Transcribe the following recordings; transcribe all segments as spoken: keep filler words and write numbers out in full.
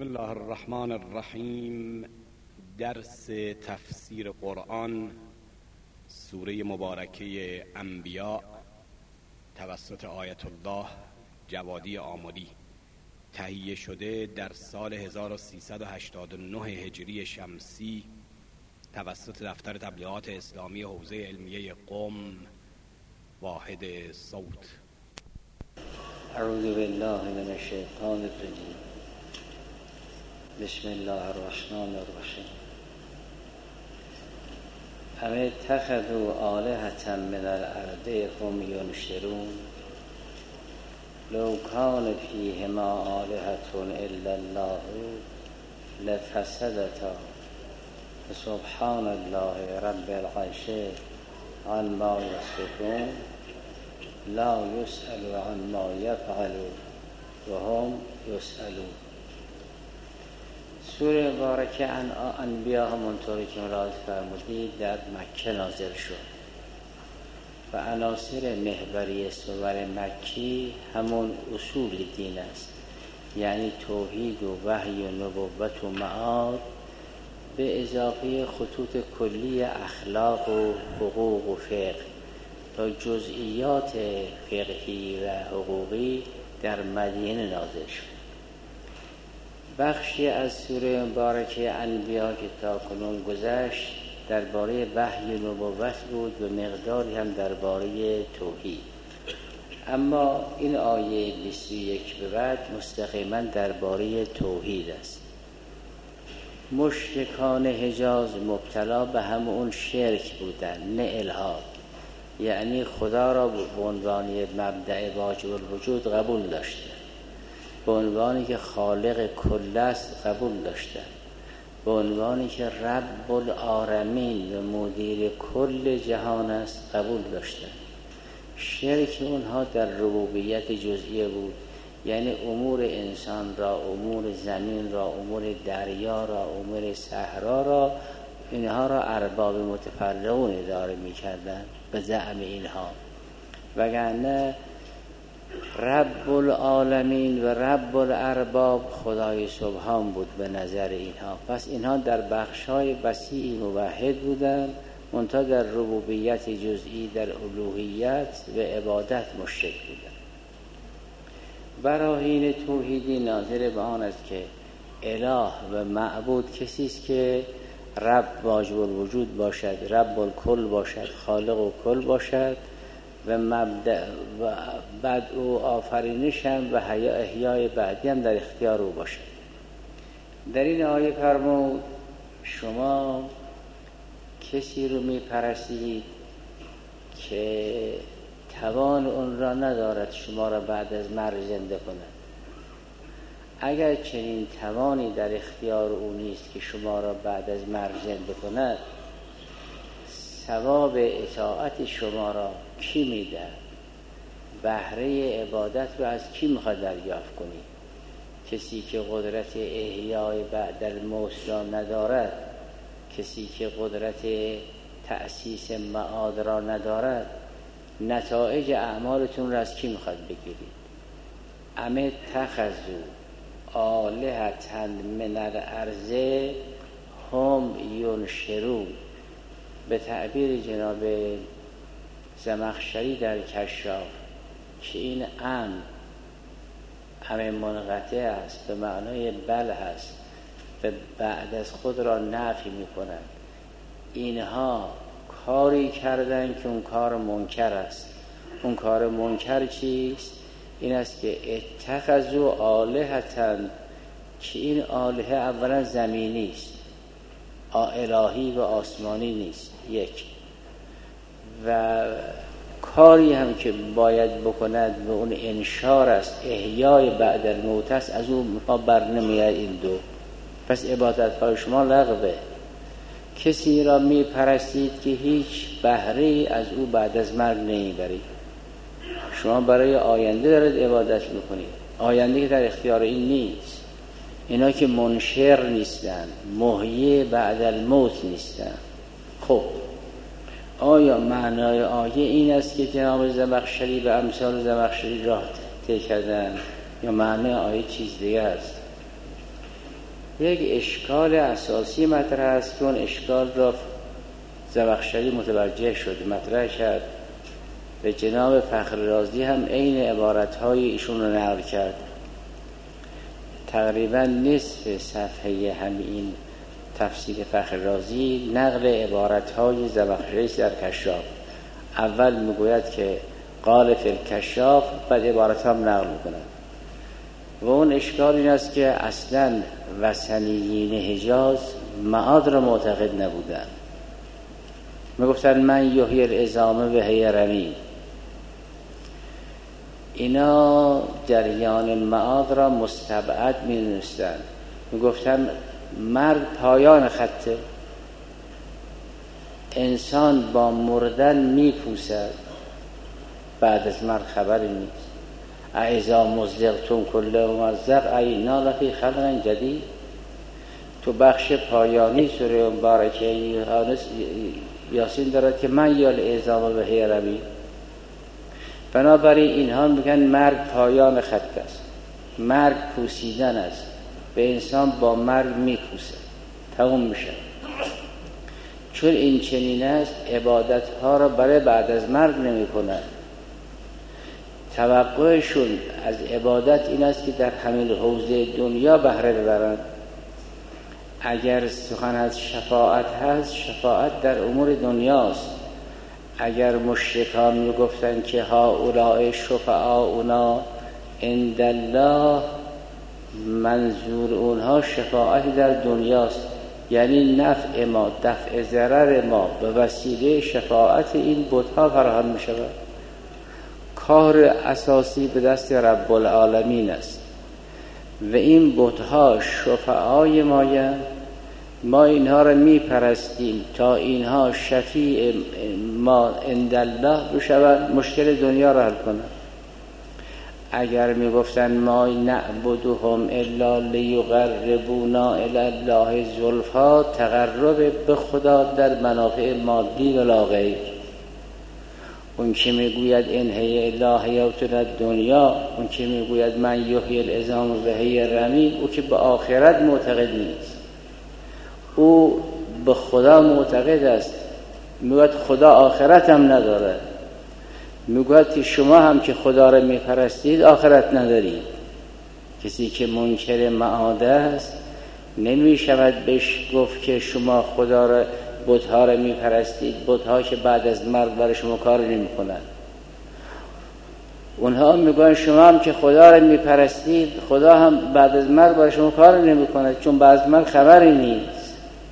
بسم الله الرحمن الرحیم. درس تفسیر قرآن، سوره مبارکه انبیاء، توسط آیت الله جوادی آملی، تهیه شده در سال هزار و سیصد و هشتاد و نه هجری شمسی توسط دفتر تبلیغات اسلامی حوزه علمیه قم، واحد صوت. اعوذ بالله من الشیطان الرجیم. بسم الله الرحمن الرحیم. ام اتخذوا آلهة من الارض هم ینشرون لو کان فیهما آلهة الا الله لفسدتا سبحان الله رب العرش عما یصفون لا یسأل عما یفعل و هم یسألون. سوره مبارکه انبیا همونطوری که ملاحظه فرمودید در مکه نازل شد و عناصر محوری سور مکی همون اصول دین است، یعنی توحید و وحی و نبوت و معاد به اضافه خطوط کلی اخلاق و حقوق و فقه تا جزئیات فقهی و حقوقی در مدینه نازل شد. بخشی از سوره مبارکه انبیا که تا کنون گذشت درباره وحی و نبوت بود و مقداری هم درباره توحید، اما این آیه بیست و یک به بعد مستقیما درباره توحید است. مشرکان حجاز مبتلا به همون شرک بودن، نه الحاد، یعنی خدا را به عنوان مبدأ واجب الوجود قبول داشتن، به عنوانی که خالق کل است قبول داشتن، به عنوانی که رب العالمین و مدیر کل جهان است قبول داشتن. شرک اونها در ربوبیت جزئیه بود، یعنی امور انسان را، امور زمین را، امور دریا را، امور صحرا را، اینها را ارباب متفرقون اداره می‌کردند به زعم اینها، وگرنه رب العالمین و رب الارباب خدای سبحان بود به نظر اینها. پس اینها در بخش‌های وسیعی موحد بودند، منتها در ربوبیت جزئی، در الوهیت و عبادت مشرک بودند. براهین توحیدی ناظر به آن است که اله و معبود کسی است که رب واجب الوجود باشد، رب الکل باشد، خالق و کل باشد و مبدأ و بعد او آفرینش هم و احیای بعدی هم در اختیار او باشد. در این آیه فرمود شما کسی رو می پرستید که توان اون را ندارد شما را بعد از مرگ زنده کند. اگر چنین توانی در اختیار او نیست که شما را بعد از مرگ زنده کند، ثواب اطاعت شما را کی میده؟ بهره عبادت رو از کی میخواد دریافت کنید؟ کسی که قدرت احیای بعد الموت را ندارد، کسی که قدرت تأسیس معاد را ندارد، نتایج اعمالتون را از کی میخواد بگیرید؟ ام اتخذوا آلهة من الارض هم ینشرون. به تعبیر جناب زمخشری در کشاف که این ام ام منقطع است، به معنای بل هست و بعد از خود را نفی می کنند. اینها کاری کردن که اون کار منکر است. اون کار منکر چیست؟ این است که اتخذوا آلهة، که این آلهه اولا زمینی است، الهی و آسمانی نیست. یک و کاری هم که باید بکند به اون انشار است، احیای بعد الموت است، از اون بر نمیاد این دو. پس عبادت های شما لغوه. کسی را می پرستید که هیچ بهره از او بعد از مرگ نمیبرید. شما برای آینده دارید عبادت میکنید، آینده که در اختیار این نیست. اینا که منشر نیستن، محیی بعد الموت نیستن. خب آیا معنای آیه این است که جناب زمخشری و امثال زمخشری راه طی کردن، یا معنای آیه چیز دیگه است؟ یک اشکال اساسی مطرح است که اون اشکال را زمخشری متوجه شد، مطرح کرد. به جناب فخر رازی هم عین عبارت‌های ایشون رو نقل کرد. تقریبا نصف صفحه همین تفسیر فخر رازی نقل عبارت‌های زمخشری در کشاف. اول میگوید که قال فی الکشاف، بعد عبارت هم نقل میکنند. و اون اشکال این است که اصلا وثنیین حجاز معاد را معتقد نبودند. میگفتن من یحیی العظام و هی رمیم. اینا جریان معاد را مستبعد می‌دونستند. میگفتن مرگ پایان خطه، انسان با مردن میپوسد، بعد از مرگ خبری نیست. اذا مزقتم کل ممزق اینا لفی خلق جدید. تو بخش پایانی سوره مبارکه یاسین دارد که من یال اعظام به هی رمیم. بنابراین اینها میگن مرگ پایان خط است، مرگ پوسیدن است، به انسان با مرگ میپوسه، تموم میشه. چون این چنین است عبادت ها را برای بعد از مرگ نمی کنند. توقعشون از عبادت این است که در همین حوزه دنیا بهره ببرند. اگر سخن از شفاعت هست، شفاعت در امور دنیاست. اگر مشرکان میگفتن که ها اولای شفعاؤنا عند الله، منظور اونها شفاعت در دنیاست، یعنی نفع ما، دفع ضرر ما به وسیله شفاعت این بت‌ها فراهم می شود. کار اساسی به دست رب العالمین است و این بت‌ها شفعای مایند. ما اینها را می پرستیم تا اینها شفیع ما عند الله بشوند، مشکل دنیا را حل کنند. اگر می گفتن ما نعبدهم الا لیقربونا الی الله زلفا، تقرب به خدا در منافع مادی و لا غیر. اون که می گوید ان هی الا حیات الدنیا، اون که می گوید من یحیی العظام و هی رمیم، او که به آخرت معتقد نیست، او به خدا معتقد است. میگوید خدا آخرت هم نداره. میگوید که شما هم که خدا را میپرستید آخرت ندارید. کسی که منکر معاد است نمیشود بهش گفت که شما خدا را، بت‌ها را میپرستید، بت‌ها که بعد از مرگ برای شما کار نمیکنند. اونها میگن شما هم که خدا را میپرستید، خدا هم بعد از مرگ برای شما کار نمیکنه، چون بعد از مرگ خبری نیست.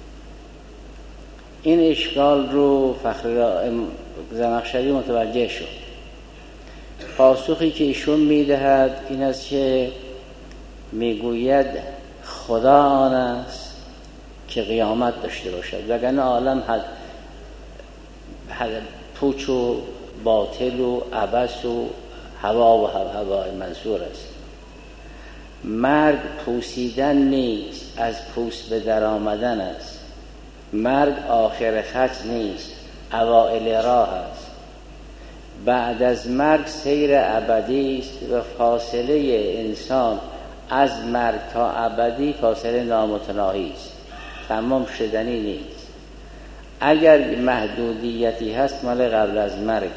این اشکال رو فخر زمخشری متوجه شد. پاسخی که ایشون میدهد این است که میگوید خدا آن است که قیامت داشته باشد، وگرنه عالم حد حد پوچ و باطل و عبث و هوا و هوای منصور است. مرگ پوسیدن نیست، از پوست به در آمدن است. مرگ آخر خط نیست، اوائل راه است. بعد از مرگ سیر ابدی است و فاصله انسان از مرگ تا ابدی فاصله نامتناهی است، تمام شدنی نیست. اگر محدودیتی هست مال قبل از مرگ.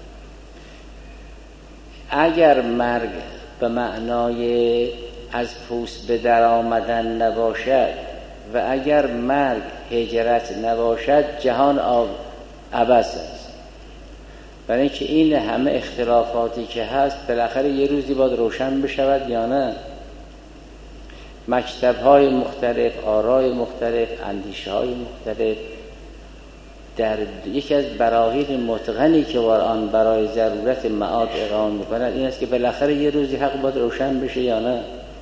اگر مرگ به معنای از پوست به در آمدن نباشد و اگر مرگ هجرت نباشد، جهان عبث است. برای اینکه این همه اختلافاتی که هست بالاخره یه روزی باید روشن بشود یا نه. مکتب‌های مختلف، آرای مختلف، اندیشه‌های مختلف، در یکی از براهین متقنی که قرآن برای ضرورت معاد اقامه می‌کند این است که بالاخره یه روزی حق باید روشن بشه یا نه.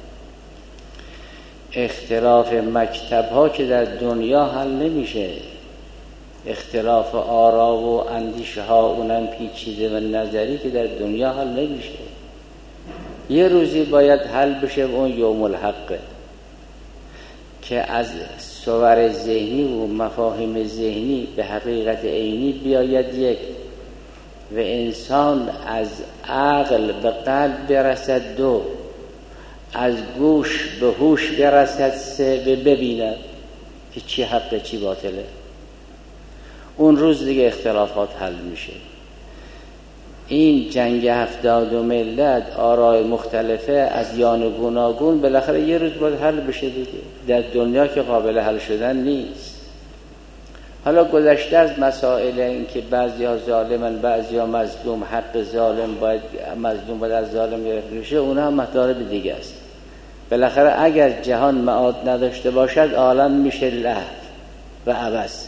اختلاف مکتب‌ها که در دنیا حل نمیشه، اختلاف آرا و اندیشه ها اونم پیچیده و نظری که در دنیا حل نمیشه. یه روزی باید حل بشه، اون یوم الحقه که از صور ذهنی و مفاهیم ذهنی به حقیقت عینی بیاید یک و انسان از عقل به قلب برسد دو، از گوش به هوش برسد سه به ببیند که چی حقه چی باطله. اون روز دیگه اختلافات حل میشه. این جنگ هفتاد و ملت آرای مختلفه از یان گوناگون بالاخره یه روز باید حل بشه دیگه. در دنیا که قابل حل شدن نیست. حالا گذشته از مسائل این که بعضی ها ظالمن بعضی ها مظلوم، حق ظالم باید مظلوم باید از ظالم گرفته بشه، اونها هم مطالب دیگه است. بالاخره اگر جهان معاد نداشته باشد عالم میشه لهو و عبث.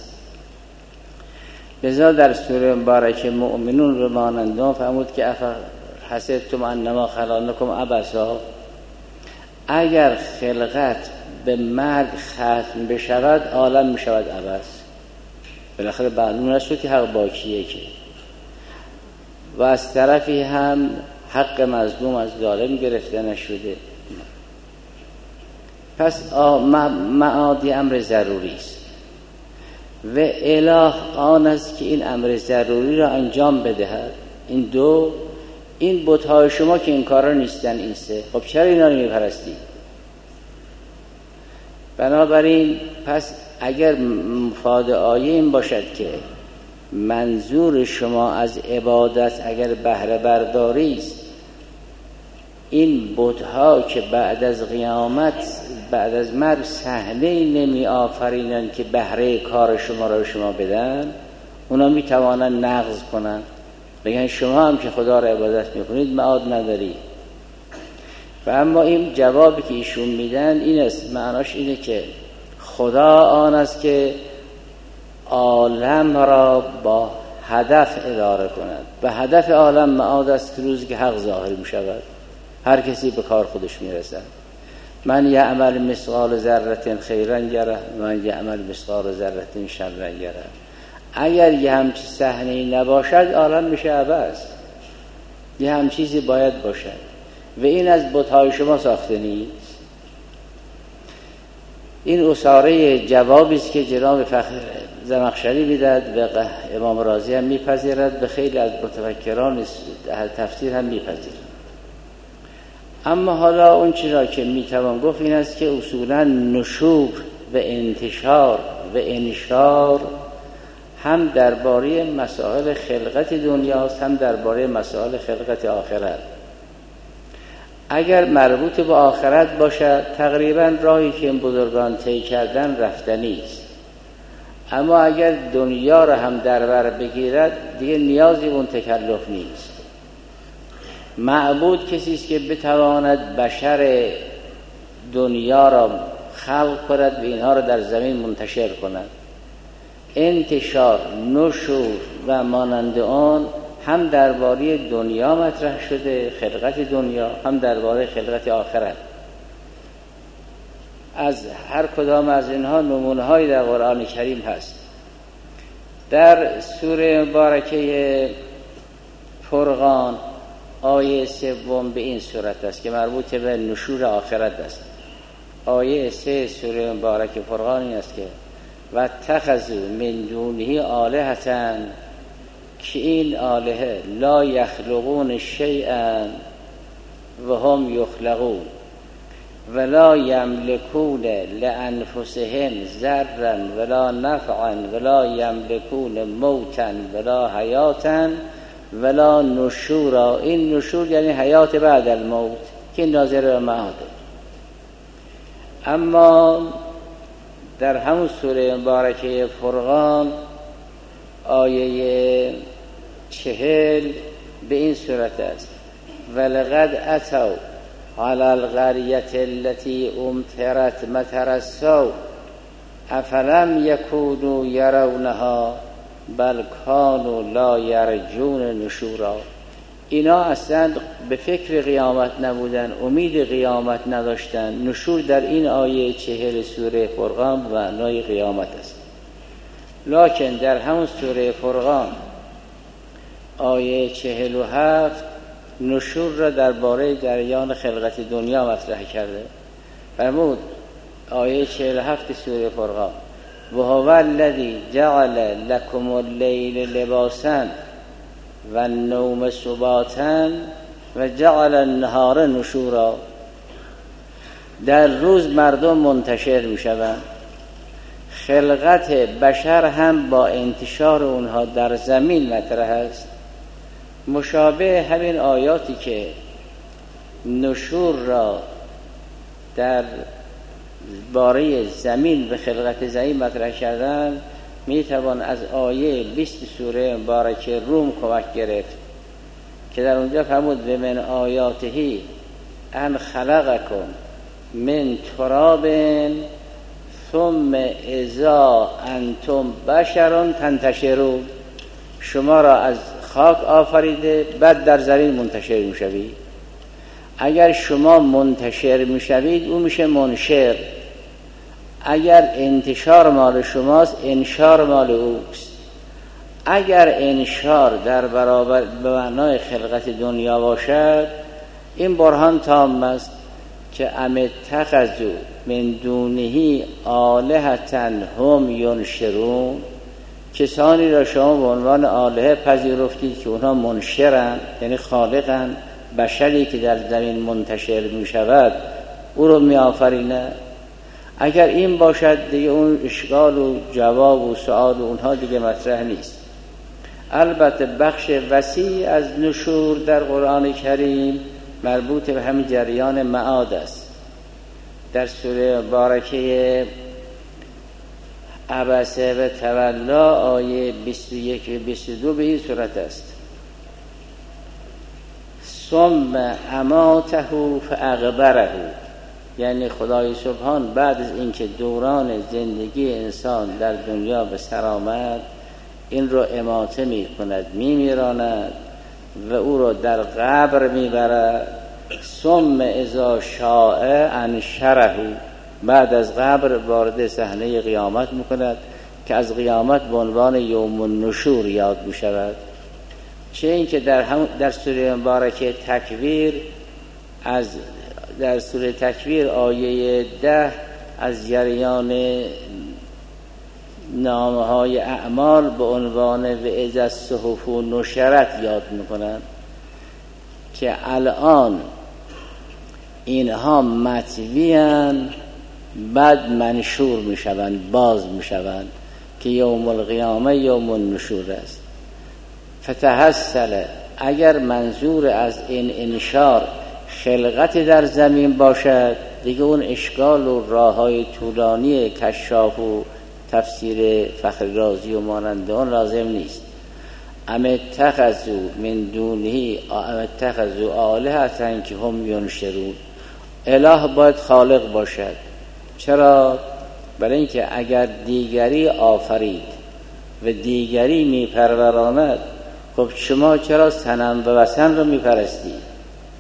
لذا در سوره مبارکه مؤمنون رو مانند فرمود که حسبتم انما خلقناکم عبثا، اگر خلقت به مرگ ختم بشود عالم میشود عبث. بالاخره معلوم نشد که حق باقیه که، و از طرفی هم حق مظلوم از ظالم گرفته نشده. پس معادی امر ضروری است و اله آن است که این امر ضروری را انجام بدهد. این دو، این بت‌های شما که این کارا نیستن، این سه، خب چرا اینا رو میپرستی؟ بنابراین پس اگر مفاد آیه این باشد که منظور شما از عبادت اگر بهره برداری است، این بت‌ها که بعد از قیامت بعد از مرگ صحنه نمی آفرینن که بهره کار شما را شما بدن، اونا می توانن نقض کنن، بگن شما هم که خدا را عبادت میکنید معاد نداری. و اما این جوابی که ایشون میدن این است، معناش اینه که خدا آن است که عالم را با هدف اداره کند و هدف عالم معاد است، روزی که حق ظاهر می شود هر کسی به کار خودش میرسد. من یعمل مثقال ذره خیرا یره، من یعمل مثقال ذره شرا یره. اگر یه همچین صحنه‌ای نباشد عالم میشه عبث. یه هم چیزی باید باشد و این از بت‌های شما ساخته نیست. این اساره جوابی است که جناب فخر زمخشری میداد و امام رازی هم میپذیرد و خیلی از متفکران تفسیر هم میپذیرند. اما حالا اون چیزی را که میتوان گفت این است که اصولا نشور و انتشار و انشار هم درباره مسائل خلقت دنیاست هم درباره مسائل خلقت آخرت. اگر مربوط به آخرت باشد تقریبا راهی که این بزرگان طی کردن رفتنی است، اما اگر دنیا را هم در بر بگیرد دیگه نیازی به اون تکلف نیست. معبود کسی است که بتواند بشر دنیا را خلق کند و اینها را در زمین منتشر کند. انتشار، نشور و مانند آن هم درباره دنیا مطرح شده، خلقت دنیا، هم درباره خلقت آخرت. از هر کدام از اینها نمونه‌هایی در قرآن کریم هست. در سوره مبارکه فرقان آیه سوم به این صورت است که مربوط به نشور آخرت است. آیه سه سوره مبارکه فرقان این است که و اتخذوا من دونه آلهة، که این آلهه لا یخلقون شیئا و هم یخلقون ولا یملکون لانفسهم ضرا ولا نفعا ولا یملکون موتا ولا حیاتا ولا نشورا. این نشور یعنی حیات بعد الموت که ناظر به معاده. اما در همون سوره مبارکه فرقان آیه چهل به این صورت است ولقد اتوا علی القریة التي امطرت مطر السوء افلم یکونوا یرونها بل کانوا لا یرجون نشورا. اینا اصلا به فکر قیامت نبودن، امید قیامت نداشتن. نشور در این آیه چهل سوره فرقان و معنای قیامت است. لکن در همون سوره فرقان آیه چهل و هفت نشور را درباره جریان خلقت دنیا مطرح کرده. فرمود آیه چهل و هفت سوره فرقان و هو الذی جعل لکم اللیل لباسا و النوم سباتا و جعل النهار نشورا. در روز مردم منتشر می شوند. خلقت بشر هم با انتشار اونها در زمین مطرح است. مشابه همین آیاتی که نشور را در باره زمین به خلقت زمین مطرح کردن، می توان از آیه بیست سوره مبارکه روم کمک گرفت که در اونجا فرمود به من آیاتهی ان خلقکم من تراب ثم اذا انتم بشر تنتشرون. شما را از خاک آفریده بعد در زمین منتشر می شوید. اگر شما منتشر می شوید اون میشه منشر. اگر انتشار مال شماست انشار مال اوست. اگر انشار در برابر به معنای خلقت دنیا باشد این برهان تام است که ام اتخذوا من دونه آلهة هم ینشرون. کسانی را شما به عنوان آلهه پذیرفتید که اونها منشرن، یعنی خالقن، بشری که در زمین منتشر می شود او رو می آفرینه. اگر این باشد دیگه اون اشکال و جواب و سؤال و اونها دیگه مطرح نیست. البته بخش وسیع از نشور در قرآن کریم مربوط به همین جریان معاد است. در سوره مبارکه عبسه و تولا آیه بیست و یک و بیست و دو به این صورت است: ثم اماته فاقبره، یعنی خدای سبحان بعد از اینکه دوران زندگی انسان در دنیا به سر آمد این رو اماته می کند، می میراند و او رو در قبر می برد. ثم اذا شاء انشره، بعد از قبر وارد صحنه قیامت می کند که از قیامت به عنوان یوم النشور یاد می شود. چه این که در, هم در سوره مبارکه تکویر از در سوره تکویر آیه ده از جریان نامه های اعمال به عنوان و اذا الصحف نشرت یاد میکنند که الان اینها مطویان بعد منشور میشوند، باز میشوند که یوم القیامه یوم النشور است. فتحصل، اگر منظور از این انشار خلقت در زمین باشد دیگه اون اشکال و راههای طولانی کشاف و تفسیر فخری رازی و مانند اون لازم نیست. ام اتخذوا من دونه ام اتخذوا آلهة که هم ینشرون. اله باید خالق باشد. چرا؟ برای اینکه اگر دیگری آفرید و دیگری میپروراند، خب شما چرا صنم و وثن رو میپرستید؟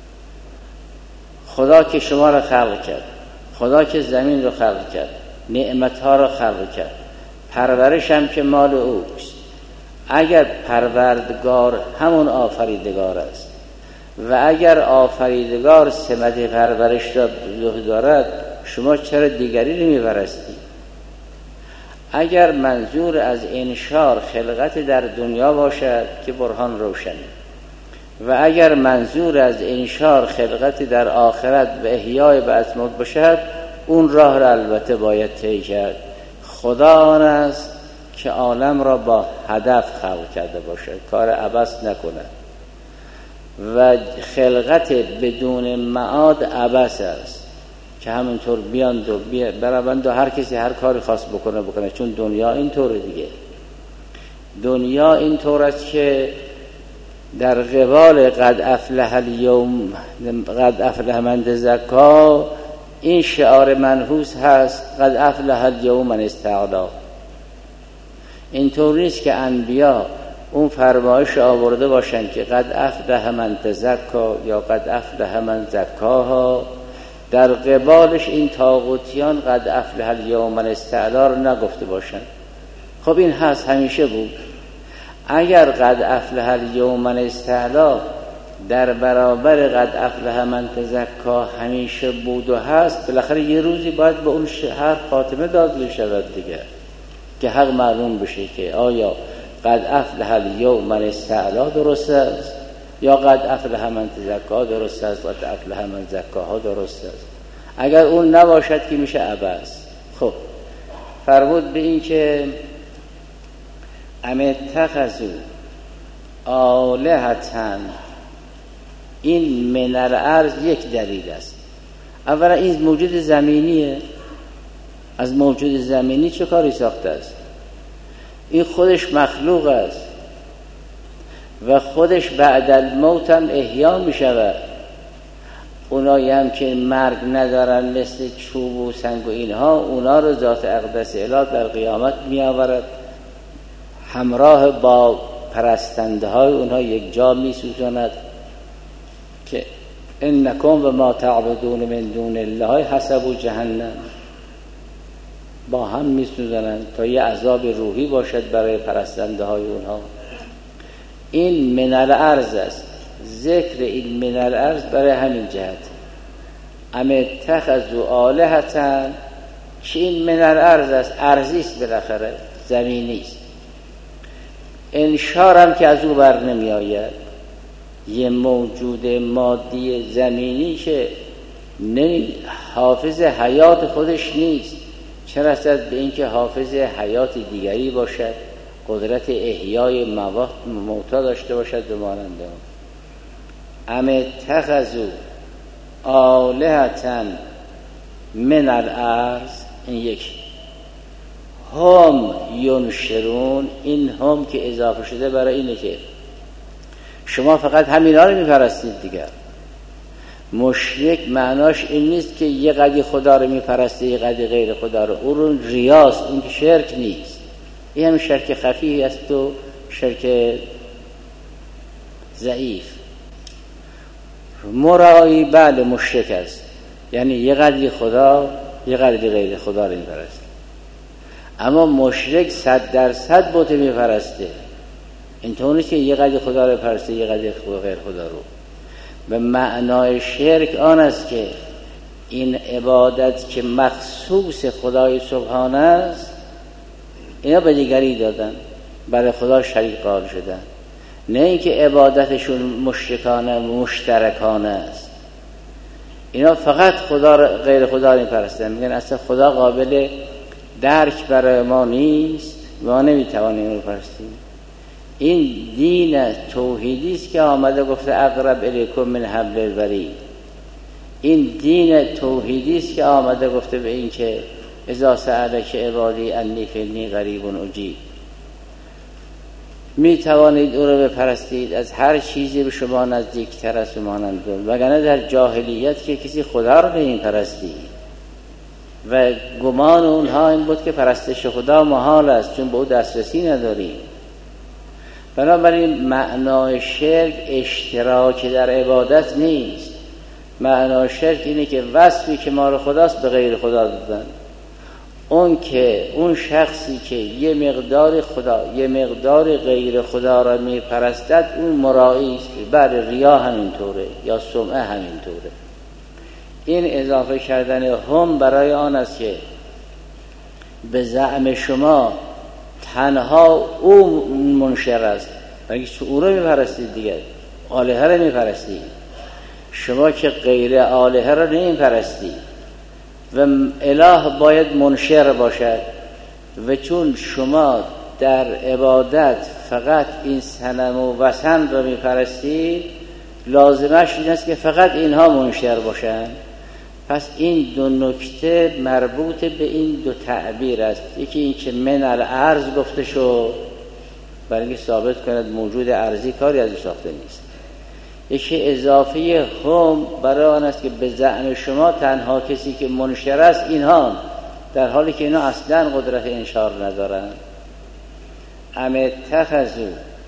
خدا که شما را خلق کرد، خدا که زمین رو خلق کرد، نعمتها رو خلق کرد، پرورش هم که مال اوست. اگر پروردگار همون آفریدگار است و اگر آفریدگار سمت پرورش را دارد، شما چرا دیگری رو میپرستید؟ اگر منظور از انشار خلقت در دنیا باشد که برهان روشنه، و اگر منظور از انشار خلقت در آخرت به احیای بعد موت باشد، اون راه را البته باید طی کرد. خدا آن است که عالم را با هدف خلق کرده باشد، کار عبث نکند و خلقت بدون معاد عبث است که همینطور بیاند و برابند و هر کسی هر کاری خواست بکنه بکنه، چون دنیا اینطوره دیگه. دنیا اینطور است که در قبال قد افلح الیوم قد افلح من تزکا این شعار منحوس هست: قد افلح الیوم من استعلا. اینطور نیست که انبیا اون فرمایش آورده باشند که قد افلح من تزکا یا قد افلح من زکاها، در قبالش این طاغوتیان قد افلح الیوم من استعلا رو نگفته باشند. خب این هست، همیشه بود. اگر قد افلح الیوم من استعلا در برابر قد افلح من تزکا همیشه بود و هست، بالاخره یه روزی باید به اون شهر خاتمه داده شود دیگه، که حق معلوم بشه که آیا قد افلح الیوم من استعلا درست است یا قد افلح من تزکا درست است، قد افلح من زکاها درست است. اگر اون نباشد که میشه عبث. خب فرمود به این که ام اتخذوا آلهة، این من الارض یک دلیل است. اولا این موجود زمینیه، از موجود زمینی چه کاری ساخته است؟ این خودش مخلوق است و خودش بعد الموت هم احیا می شود. اونایی هم که مرگ ندارن مثل چوب و سنگ و اینها، اونا رو ذات اقدس الهی در قیامت می آورد، همراه با پرستنده های اونها یک جا می سوزاند که انکم و ما تعبدون من دون الله حسب جهنم، با هم می سوزانند تا یه عذاب روحی باشد برای پرستنده های اونها. این من الارض است. ذکر این من الارض برای همین جهت، ام اتخذوا آلهة، که این من الارض است، ارضی است، بالاخره زمینی است. انشارم که از او بر نمی آید، یه موجود مادی زمینی که نمی حافظ حیات خودش نیست، چه رسد به اینکه حافظ حیات دیگری باشد، قدرت احیای موتا داشته باشد به مانند اون. ام اتخذوا آلهة من الارض، این یک. هم ینشرون، این هم که اضافه شده برای اینه که شما فقط همینا رو میپرستید دیگر. مشرک معناش این نیست که یه قدی خدا رو میپرسته یه قدی غیر خدا رو، اون ریاست، اون که شرک نیست. این هم شرک خفی است و شرک ضعیف. مرایی بله مشرک است، یعنی یه قدری خدا یه قدری غیر خدا رو میپرسته. اما مشرک صد درصد بت میپرسته، اینطوری که یه قدری خدا رو پرسته یه قدری غیر خدا رو. به معنای شرک آن است که این عبادت که مخصوص خدای سبحانه است اینا به دیگری دادن، برای خدا شریک قائل شدن. نه اینکه عبادتشون مشرکانه مشترکانه است، اینا فقط خدا رو غیر خدا رو پرستن، میگن اصلا خدا قابل درک برای ما نیست، ما نمیتوانیم اون رو پرستیم. این دین توحیدی است که آمده گفته اقرب الیکم من حبل الورید. این دین توحیدی است که آمده گفته به این که اذا سألک عبادی انی فانی قریب اجیب. می توانید او رو بپرستید، از هر چیزی به شما نزدیکتر است مانند اون، وگرنه در جاهلیت که کسی خدا رو نمی پرستی و گمان اونها این بود که پرستش خدا محال است چون به او دسترسی نداریم. بنابراین معنای شرک اشتراک در عبادت نیست. معنای شرک اینه که وصفی که ما رو خداست به غیر خدا دادن. اون که اون شخصی که یه مقدار خدا یه مقدار غیر خدا را می پرستد اون مرایی است. بر ریا همینطوره یا سمعه همینطوره. این اضافه کردن هم برای آن است که به زعم شما تنها او منشر است، بلکه او رو میپرستید دیگر، آلهه رو میپرستید. شما که غیر آلهه رو نمیپرستید و اله باید منشر باشد و چون شما در عبادت فقط این صنم و وثن رو میپرستید لازمش این است که فقط اینها منشر باشند. پس این دو نکته مربوط به این دو تعبیر است. یکی این که من الارض گفته شو برای اینکه ثابت کند موجود ارضی کاری از او ساخته نیست. یکی اضافه هم برای آن است که به زعم شما تنها کسی که منشر است اینها، در حالی که اینا اصلا قدرت انشار ندارند. ام اتخذوا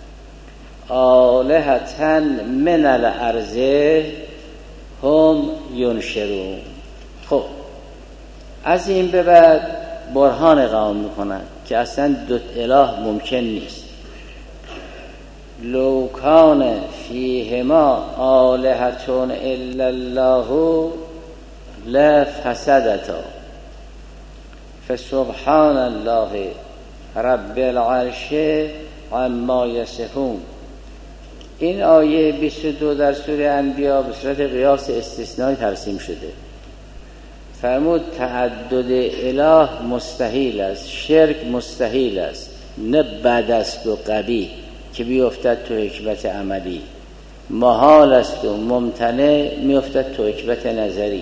آلهة من الارض هم ینشرون. خب از این به بعد برهان قائم میکنن که اصلا دو اله ممکن نیست. لو کان فیهما آلهة الا الله لفسدتا فسبحان الله رب العرش عما یصفون. این آیه بیست و دو در سوره انبیاء به صورت قیاس استثنایی ترسیم شده. فرمود تعدد اله مستحیل است، شرک مستحیل است، نه بد است و قبیح که بیفتد تو حکمت عملی، محال است و ممتنع میفتد تو حکمت نظری.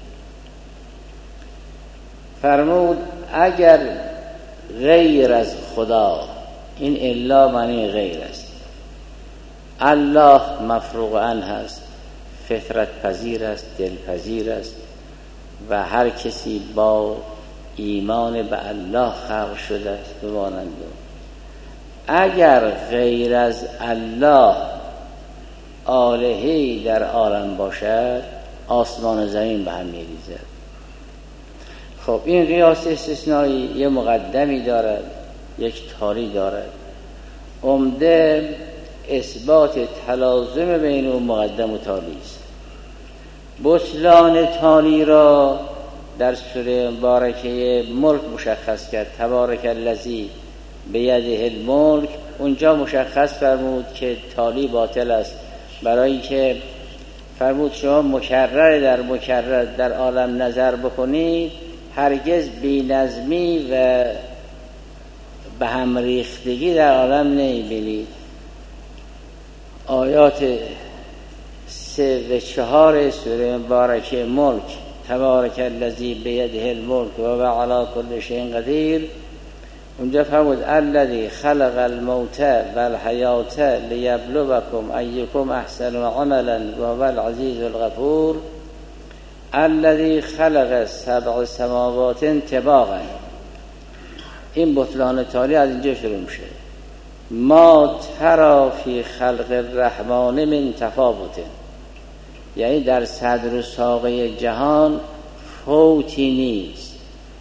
فرمود اگر غیر از خدا، این الا معنی غیر است، الله مفروغ عنه هست، فطرت پذیر است، دل پذیر است و هر کسی با ایمان به الله خلق شده است بمانند. اگر غیر از الله آلهه‌ای در عالم باشد، آسمان و زمین به هم می‌ریزد. خب این قیاس استثنایی یه مقدمی دارد، یک تالی دارد. عمده اثبات تلازم بین اون مقدم و تالی است. بطلان تالی را در سوره مبارکه ملک مشخص کرد، تبارک الذی بیده الملک. اونجا مشخص فرمود که تالی باطل است، برای که فرمود شما مکرر در مکرر در عالم نظر بکنید، هرگز بی نظمی و به هم ریختگی در عالم نمی‌بینید. آیات سه و چهار سوره مبارکه ملک، تبارک الذی بیده الملک و هو علی کل شیء قدیر، اونجا فرمود الذی خلق الموت والحیات لیبلوکم ایکم احسن عملا و هو العزیز الغفور، الذی خلق سبع سماوات طباقا. این بطلان تالی از اینجا شروع میشه. ما ترى فی خلق الرحمن من تفاوت، یعنی در صدر و ساقه جهان فوتی نیست.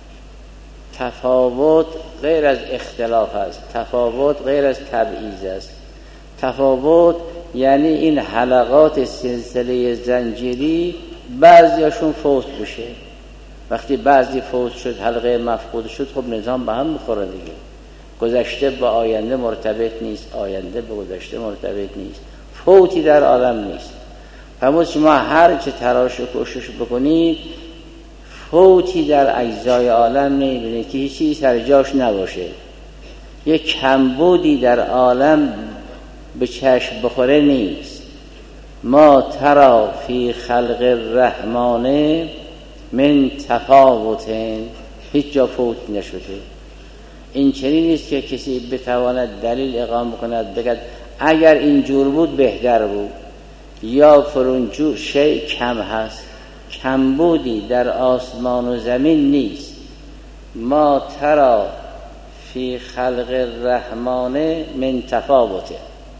تفاوت غیر از اختلاف است، تفاوت غیر از تبعیض است. تفاوت یعنی این حلقات سلسله زنجیری بعضیاشون فوت بشه. وقتی بعضی فوت شد، حلقه مفقود شد، خب نظام به هم میخوره دیگه. گذشته با آینده مرتبط نیست، آینده به گذشته مرتبط نیست، فوتی در عالم نیست. فرمود شما هر چه تلاش و کوشش بکنید، فوتی در اجزای عالم نمیبینید که هیچ چیزی سر جاش نباشه. یک کمبودی در عالم به چشم بخوره نیست. ما ترى فی خلق الرحمن من تفاوت، هیچ جا فوت نشده. این چنین نیست که کسی بتواند دلیل اقامه کند بگد اگر اینجور بود بهتر بود، یا فرونجور شیء کم هست. کمبودی در آسمان و زمین نیست. ما ترى فی خلق الرحمن من تفاوت،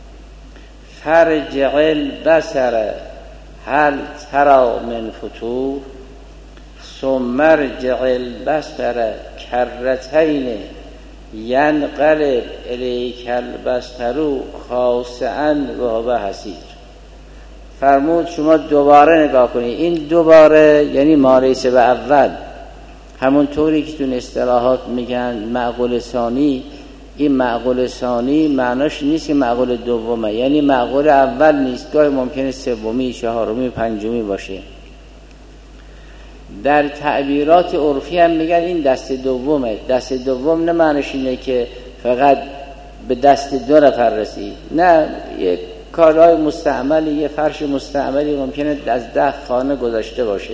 فرجع البصر هل ترى من فطور، ثم ارجع البصر کرتین ینقلب الیک البصر خاسئا و هو حسیر. فرمود شما دوباره نگاه کنید. این دوباره یعنی ما لیس به اول، همون طوری که تو اصطلاحات میگن معقول ثانی. این معقول ثانی معناش نیست که معقول دومه، یعنی معقول اول نیست، گاهی ممکنه سومی، چهارمی، پنجمی باشه. در تعبیرات عرفی هم میگن این دست دومه. دست دوم نه معناش اینه که فقط به دست دو نفر رسید، نه، یک کارهای مستعملی، یه فرش مستعملی ممکنه از ده خانه گذاشته باشه.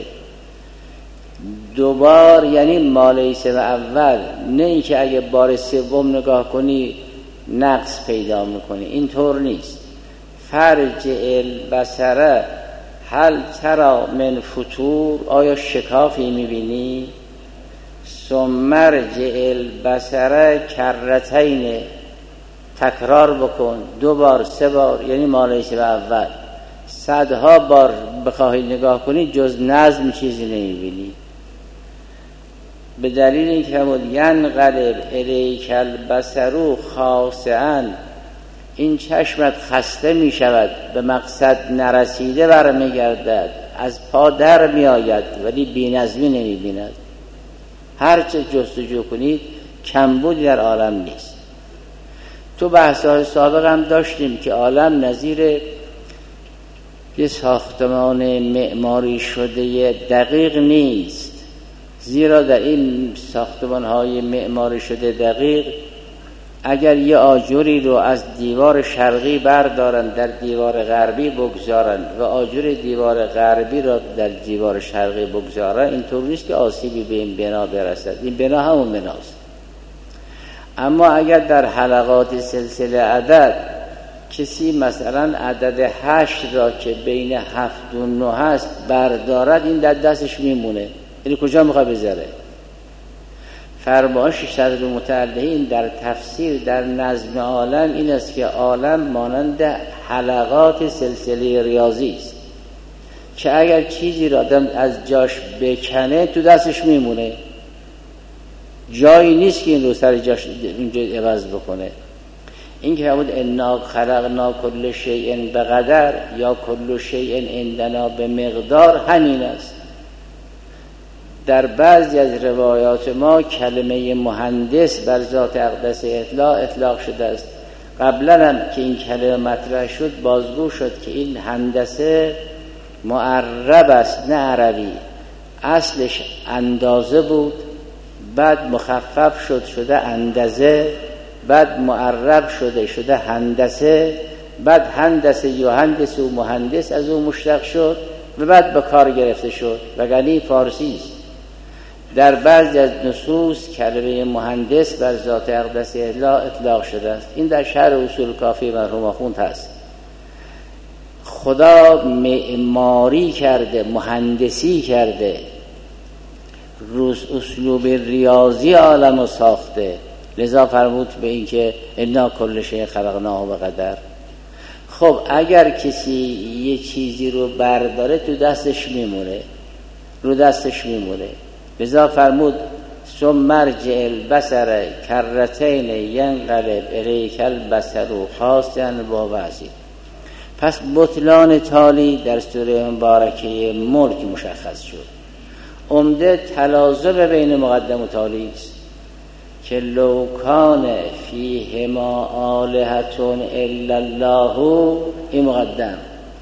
دوبار یعنی مالیسه و اول، نه این که اگه بار سوم نگاه کنی نقص پیدا میکنی، این طور نیست. فرج البصره هل ترى من فطور، آیا شکافی میبینی؟ ثم ارجع البصره کرتین، تکرار بکن دو بار سه بار، یعنی مالیسه و اول. صدها بار بخواهی نگاه کنی جز نظم چیزی نمیبینی. به دلیل این که همون ینقلب الیک البصر خاسئا، این چشمت خسته می شود، به مقصد نرسیده برمی گردد، از پا در می آید ولی بی نظمی نمی بیند. هرچه جستجو کنید کمبودی در عالم نیست. تو بحث‌های سابق هم داشتیم که عالم نظیر یه ساختمان معماری شده دقیق نیست. زیرا در این ساختمان‌های معماری شده دقیق اگر یه آجری رو از دیوار شرقی بردارن در دیوار غربی بگذارن و آجر دیوار غربی را در دیوار شرقی بگذارن، اینطور نیست که آسیبی به این بنا برسد. این بنا همون بناست. اما اگر در حلقات سلسله عدد کسی مثلا عدد هشت را که بین هفت و نه هست بردارد، این در دستش میمونه. یعنی کجا میخواد بذاره؟ فرمان ششصد متعلقین در تفسیر در نظم عالم این است که عالم مانند حلقات سلسله ریاضی است که اگر چیزی را آدم از جاش بکنه تو دستش میمونه، جایی نیست که این رو سر جاش اینجا عوض بکنه. این که بود انا خلقنا کل شیء بقدر یا کل شیء عندنا به مقدار، همین است. در بعضی از روایات ما کلمه مهندس بر ذات اقدس اطلاق اطلاق شده است. قبلا هم که این کلمه مطرح شد بازگو شد که این هندسه معرب است نه عربی. اصلش اندازه بود، بعد مخفف شد شده اندازه، بعد معرب شده شده هندسه، بعد هندسه یا هندس و مهندس از اون مشتق شد و بعد به کار گرفته شد. وگرنه فارسی است. در بعضی از نصوص کلمه مهندس بر ذات اقدس اطلاق اطلاق شده است. این در شرح اصول کافی مرحوم آخوند هست. خدا معماری کرده، مهندسی کرده، روز اسلوب ریاضی عالم ساخته، لذا فرمود به این که انا کل شیء خلقناه بقدر. خب اگر کسی یه چیزی رو برداره تو دستش میمونه، رو دستش میمونه. لذا فرمود ثم مرجع البصر کرتین ینقلب الیک البصر خاسئا و واسع. پس بطلان تالی در سوره مبارکه ملک مشخص شد. عمده تلازم بین مقدم و تالی است که لو کان فیهما آلهة الا الله، این مقدم،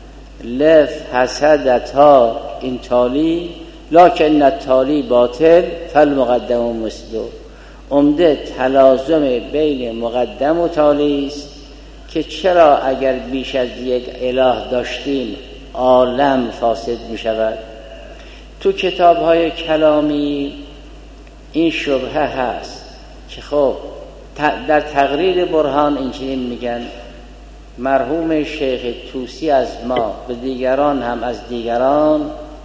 لف حسدتا این تالی، لکن التالی باطل فالمقدم مثله. عمده تلازم بین مقدم و تالی است که چرا اگر بیش از یک اله داشتیم عالم فاسد می شود. تو کتاب‌های کلامی این شبهه هست که خب در تقریر برهان اینجوری میگن مرحوم شیخ طوسی از ما و دیگران هم از دیگران،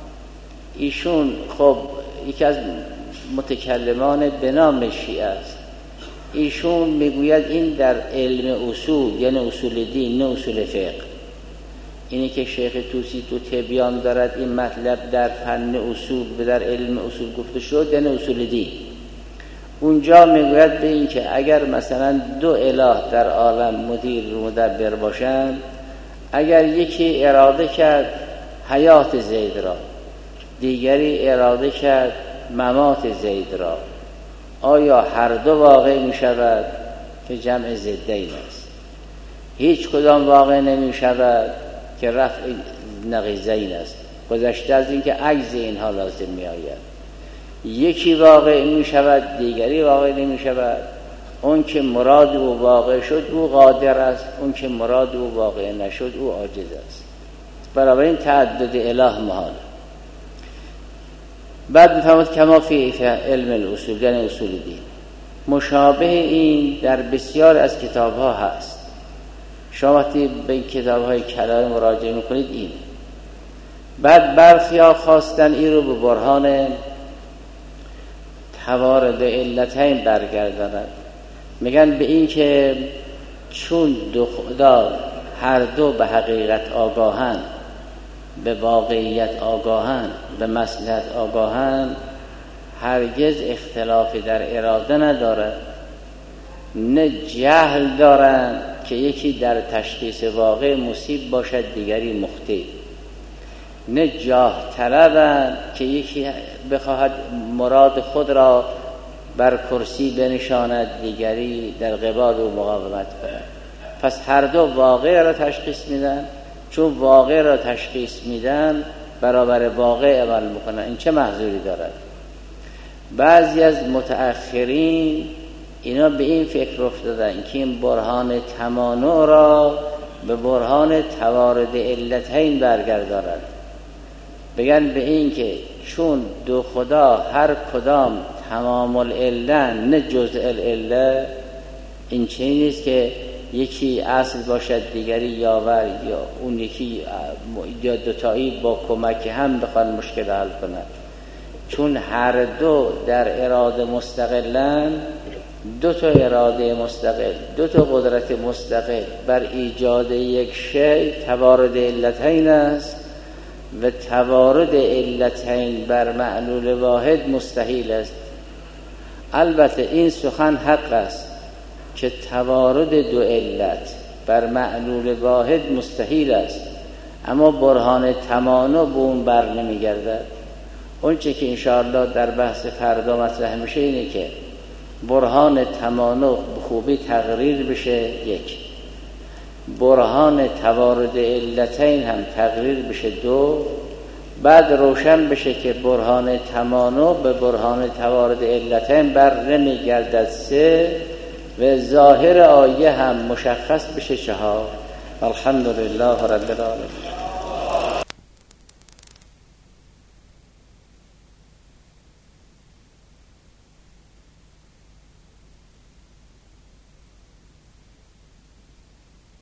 ایشون خب یکی از متکلمان به نام شیعه است، ایشون میگوید این در علم اصول یعنی اصول دین نه اصول فقه. اینی که شیخ طوسی تو تبیان دارد این مطلب در فن اصول به در علم اصول گفته شد یعنی اصول دین. اونجا میگوید به این که اگر مثلا دو اله در عالم مدیر و مدبر باشند، اگر یکی اراده کرد حیات زید را، دیگری اراده کرد ممات زید را، آیا هر دو واقع می شود که جمع ضدین است؟ هیچ کدام واقع نمی شود که رفع نقیضین است، گذشته از این که عجز اینها لازم می آید. یکی واقع می شود دیگری واقع نمی شود. اون که مراد او واقع شد او قادر است، اون که مراد او واقع نشد او عاجز است. بنابراین تعدد اله محال. بعد می‌فرماید کما فی علم الاصول یعنی اصول دین. مشابه این در بسیار از کتاب‌ها هست. شما وقتی به این کتاب‌های کلام مراجعه می‌کنید این. بعد برخی‌ها خواستن این رو به برهان توارد علتین برگرداند. میگن به این که چون دو خدا هر دو به حقیقت آگاهند، به واقعیت آگاهند، به مصلحت آگاهند، هرگز اختلافی در اراده ندارد، نه جهل دارند که یکی در تشخیص واقع مصیب باشد دیگری مخطئ، نه جاه طلبند که یکی بخواهد مراد خود را بر کرسی بنشاند دیگری در قبال او مقاومت کند. پس هر دو واقع را تشخیص میدن، چون واقع را تشخیص میدن برابر واقع عمل میکنن. این چه محذوری دارد؟ بعضی از متأخرین اینا به این فکر افتادن که این برهان تمانع را به برهان توارد علتین برگردارد، بگن به این که چون دو خدا هر کدام تمام العله نه جزء العله، این چیزی نیست که یکی اصل باشد دیگری یاور، یا اون یکی یا دوتایی با کمک هم بخوان مشکل حل کنند. چون هر دو در اراده مستقلن، دو تا اراده مستقل، دو تا قدرت مستقل بر ایجاد یک شی توارد علتین است و توارد علتین بر معلول واحد مستحیل است. البته این سخن حق است که توارد دو علت بر معلول واحد مستحیل است، اما برهان تمانع به اون بر نمیگردد. اون چه که انشاءالله در بحث فردا مطرح میشه اینه که برهان تمانع به خوبی تقریر بشه، یک برهان توارد علتین هم تقریر بشه، دو بعد روشن بشه که برهان تمانع به برهان توارد علتین بر نمیگردد، سه و ظاهر آیه هم مشخص بشه، چهار. الحمدلله رب العالمین.